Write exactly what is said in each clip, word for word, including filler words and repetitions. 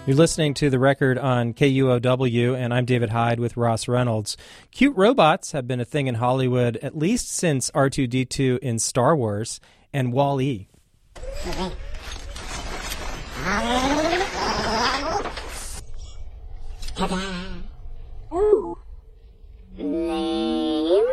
You're listening to The Record on K U O W, and I'm David Hyde with Ross Reynolds. Cute robots have been a thing in Hollywood at least since R two D two in Star Wars and Wall-E. Ooh. Name?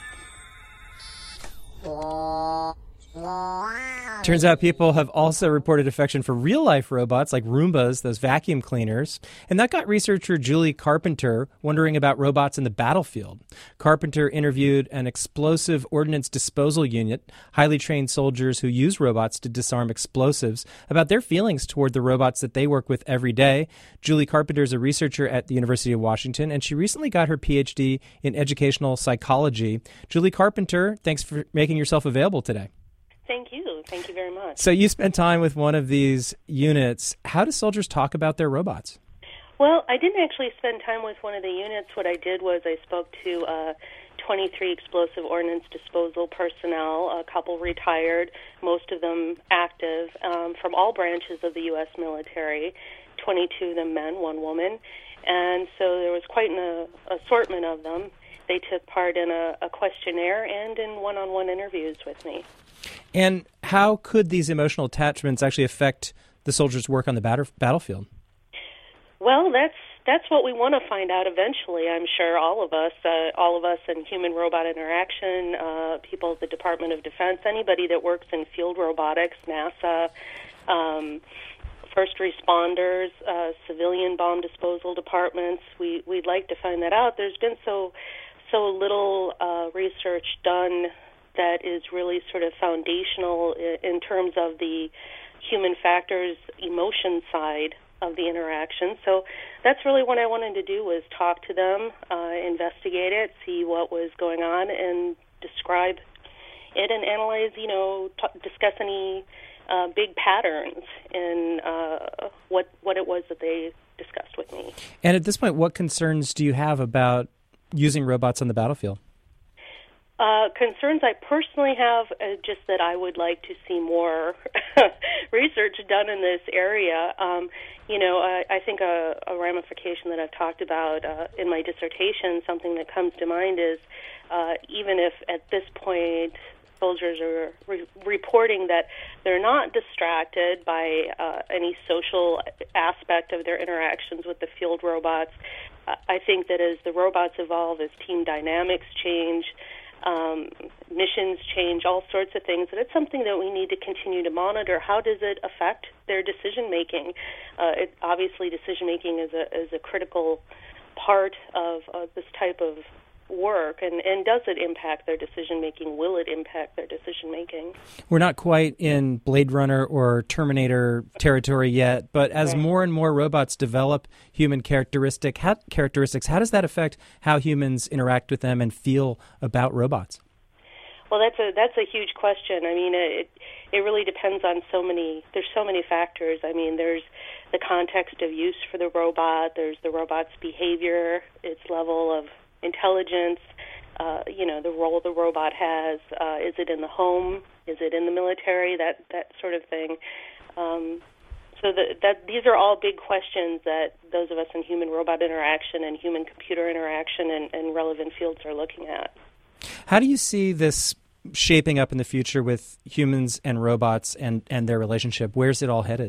Turns out people have also reported affection for real-life robots like Roombas, those vacuum cleaners. And that got researcher Julie Carpenter wondering about robots in the battlefield. Carpenter interviewed an explosive ordnance disposal unit, highly trained soldiers who use robots to disarm explosives, about their feelings toward the robots that they work with every day. Julie Carpenter is a researcher at the University of Washington, and she recently got her P H D in educational psychology. Julie Carpenter, thanks for making yourself available today. Thank you. Thank you very much. So you spent time with one of these units. How do soldiers talk about their robots? Well, I didn't actually spend time with one of the units. What I did was I spoke to uh, twenty-three explosive ordnance disposal personnel, a couple retired, most of them active, um, from all branches of the U S military, twenty-two of them men, one woman. And so there was quite an uh, assortment of them. They took part in a, a questionnaire and in one-on-one interviews with me. And how could these emotional attachments actually affect the soldiers' work on the batter- battlefield? Well, that's that's what we want to find out eventually, I'm sure, all of us, uh, all of us in human-robot interaction, uh, people at the Department of Defense, anybody that works in field robotics, NASA, um, first responders, uh, civilian bomb disposal departments. We, we'd like to find that out. There's been so, so little uh, research done that is really sort of foundational in terms of the human factors, emotion side of the interaction. So that's really what I wanted to do, was talk to them, uh, investigate it, see what was going on, and describe it and analyze, you know, t- discuss any uh, big patterns in uh, what what it was that they discussed with me. And at this point, what concerns do you have about using robots on the battlefield? Uh, concerns I personally have, uh, just that I would like to see more research done in this area. Um, you know, I, I think a, a ramification that I've talked about uh, in my dissertation, something that comes to mind is uh, even if at this point soldiers are re- reporting that they're not distracted by uh, any social aspect of their interactions with the field robots, uh, I think that as the robots evolve, as team dynamics change, Um, missions change, all sorts of things, and it's something that we need to continue to monitor. How does it affect their decision-making? Uh, it, obviously, decision-making is a, is a critical part of uh, this type of work, and, and does it impact their decision-making? Will it impact their decision-making? We're not quite in Blade Runner or Terminator territory yet, but as right. more and more robots develop human characteristic, how, characteristics, how does that affect how humans interact with them and feel about robots? Well, that's a that's a huge question. I mean, it it really depends on so many. There's so many factors. I mean, there's the context of use for the robot. There's the robot's behavior, its level of intelligence, uh, you know, the role the robot has. Uh, is it in the home? Is it in the military? That that sort of thing. Um, so the, that these are all big questions that those of us in human-robot interaction and human-computer interaction and, and relevant fields are looking at. How do you see this shaping up in the future with humans and robots and, and their relationship? Where's it all headed?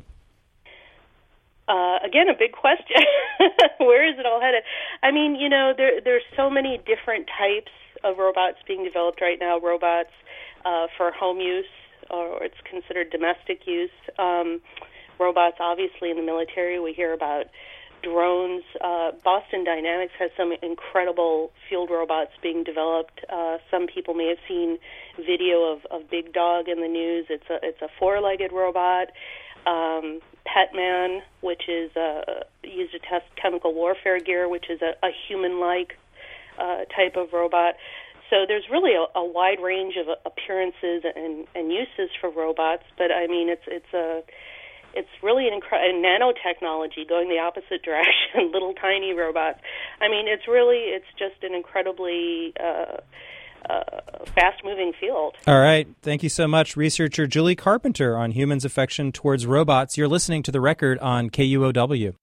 Uh, again, a big question. Where is it all headed? I mean, you know, there there's so many different types of robots being developed right now. Robots uh, for home use, or it's considered domestic use. Um, robots, obviously, in the military. We hear about drones. Uh, Boston Dynamics has some incredible field robots being developed. Uh, some people may have seen video of, of Big Dog in the news. It's a it's a four-legged robot. Um, Petman, which is uh, used to test chemical warfare gear, which is a, a human-like uh, type of robot. So there's really a, a wide range of appearances and, and uses for robots. But I mean, it's it's a it's really an incredible nanotechnology going the opposite direction. Little tiny robots. I mean, it's really it's just an incredibly uh, Uh, fast-moving field. All right. Thank you so much, researcher Julie Carpenter on humans' affection towards robots. You're listening to The Record on K U O W.